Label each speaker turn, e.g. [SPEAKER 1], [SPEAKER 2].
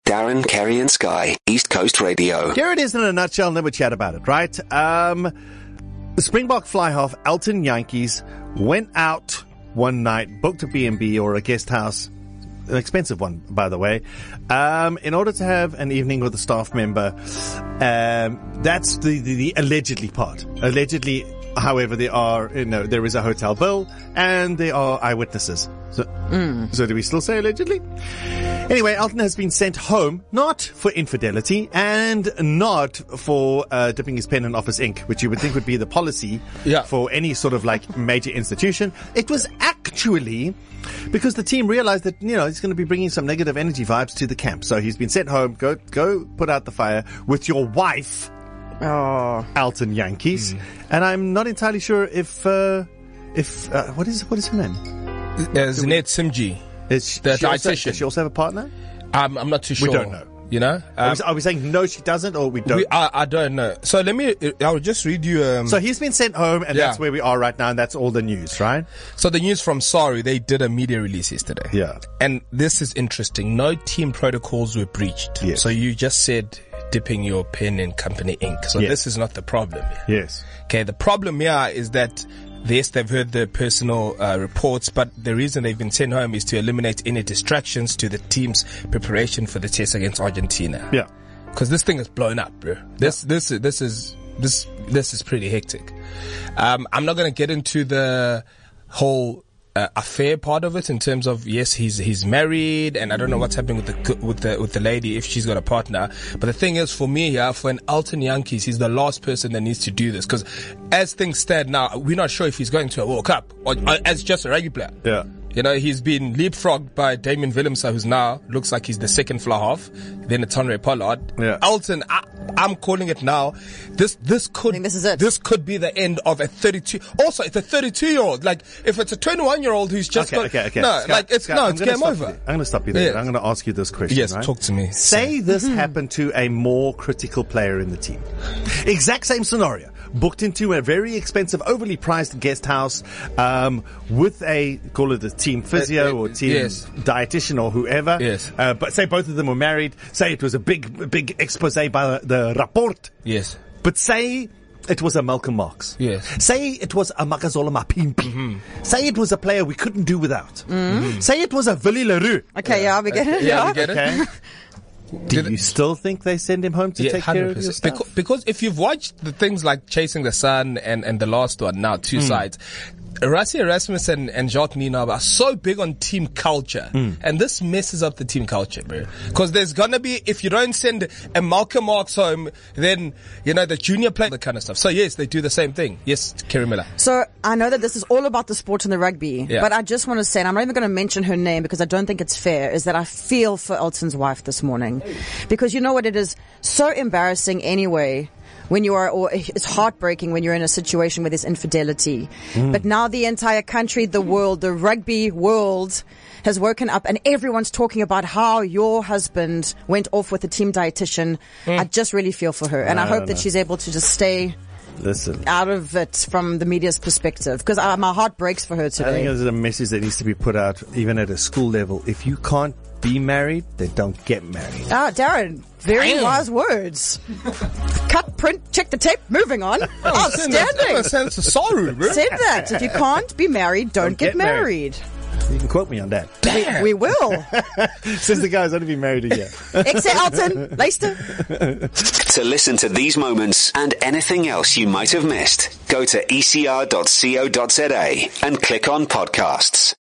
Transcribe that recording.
[SPEAKER 1] Darren, Kerry and Sky, East Coast Radio.
[SPEAKER 2] Here it is in a nutshell, never chat about it, right? The Springbok fly half, Elton Jantjies, went out one night, booked a B&B or a guest house, an expensive one, by the way, in order to have an evening with a staff member. That's the allegedly part. Allegedly, however, there is a hotel bill and there are eyewitnesses. So do we still say allegedly? Anyway, Elton has been sent home, not for infidelity and not for dipping his pen in office ink, which you would think would be the policy for any sort of like major institution. It was actually because the team realized that, he's going to be bringing some negative energy vibes to the camp. So he's been sent home. Go put out the fire with your wife, Elton Jantjies. And I'm not entirely sure if what is her name?
[SPEAKER 3] Zinette Simji.
[SPEAKER 2] Does she also have a partner?
[SPEAKER 3] I'm not too sure.
[SPEAKER 2] We don't know. Are we saying no, she doesn't, or we don't?
[SPEAKER 3] I don't know. So I'll just read you.
[SPEAKER 2] So he's been sent home, and that's where we are right now, and that's all the news, right?
[SPEAKER 3] So the news from SARU, they did a media release yesterday.
[SPEAKER 2] Yeah.
[SPEAKER 3] And this is interesting. No team protocols were breached.
[SPEAKER 2] Yes.
[SPEAKER 3] So you just said dipping your pen in company ink. So this is not the problem here.
[SPEAKER 2] Yes.
[SPEAKER 3] Okay, the problem here is that yes, they've heard the personal reports, but the reason they've been sent home is to eliminate any distractions to the team's preparation for the test against Argentina.
[SPEAKER 2] Yeah,
[SPEAKER 3] because this thing is blown up, bro. This is pretty hectic. I'm not going to get into the whole affair part of it in terms of yes, he's married, and I don't know what's happening with the lady if she's got a partner. But the thing is, for me here, for an Elton Jantjies, he's the last person that needs to do this, because as things stand now, we're not sure if he's going to a World Cup or as just a regular player. Yeah. He's been leapfrogged by Damien Willemse, who's now looks like he's the second fly half. Then it's Henry Pollard.
[SPEAKER 2] Yeah.
[SPEAKER 3] Elton, I'm calling it now. This could be the end of a 32. Also, it's a 32-year-old. Like, if it's a 21-year-old who's just
[SPEAKER 2] okay.
[SPEAKER 3] No,
[SPEAKER 2] Scott,
[SPEAKER 3] it's game over.
[SPEAKER 2] I'm going to stop you there. Yeah. I'm going to ask you this question.
[SPEAKER 3] Yes,
[SPEAKER 2] right?
[SPEAKER 3] Talk to me.
[SPEAKER 2] Say this happened to a more critical player in the team. Exact same scenario. Booked into a very expensive, overly priced guest house, with call it a team physio or team dietitian or whoever.
[SPEAKER 3] Yes.
[SPEAKER 2] But say both of them were married. Say it was a big expose by the Rapport.
[SPEAKER 3] Yes.
[SPEAKER 2] But say it was a Malcolm Marx.
[SPEAKER 3] Yes.
[SPEAKER 2] Say it was a Makazola Mapimpi. Say it was a player we couldn't do without. Say it was a Willie Leroux.
[SPEAKER 4] Okay, we get it.
[SPEAKER 3] Yeah, we get it.
[SPEAKER 2] Okay. Do you still think they send him home to take 100%. Care of your stuff?
[SPEAKER 3] Because if you've watched the things like Chasing the Sun and the last one now, Two Sides, Rassie Erasmus and Jacques Nienaber are so big on team culture, and this messes up the team culture, bro. Because there's gonna be, if you don't send a Malcolm Marx home, then, the junior player, that kind of stuff. So yes, they do the same thing. Yes, Kerry Miller.
[SPEAKER 4] So I know that this is all about the sport and the rugby, but I just want to say, and I'm not even going to mention her name because I don't think it's fair, is that I feel for Elton's wife this morning. Because you know what, it is so embarrassing anyway when you are, or it's heartbreaking when you're in a situation where there's infidelity. But now the entire country, the world, the rugby world has woken up and everyone's talking about how your husband went off with a team dietitian. I just really feel for her, and I hope that she's able to just stay out of it from the media's perspective, because my heart breaks for her today.
[SPEAKER 2] I think there's a message that needs to be put out even at a school level. If you can't be married, then don't get married.
[SPEAKER 4] Darren, very wise words. Cut, print, check the tape, moving on. Outstanding.
[SPEAKER 3] Send SARU, bro.
[SPEAKER 4] Said that. If you can't be married, don't get married.
[SPEAKER 2] You can quote me on that.
[SPEAKER 4] We will.
[SPEAKER 2] Says the guy's only been married a year.
[SPEAKER 4] Exe Elton, Leicester.
[SPEAKER 1] To listen to these moments and anything else you might have missed, go to ecr.co.za and click on podcasts.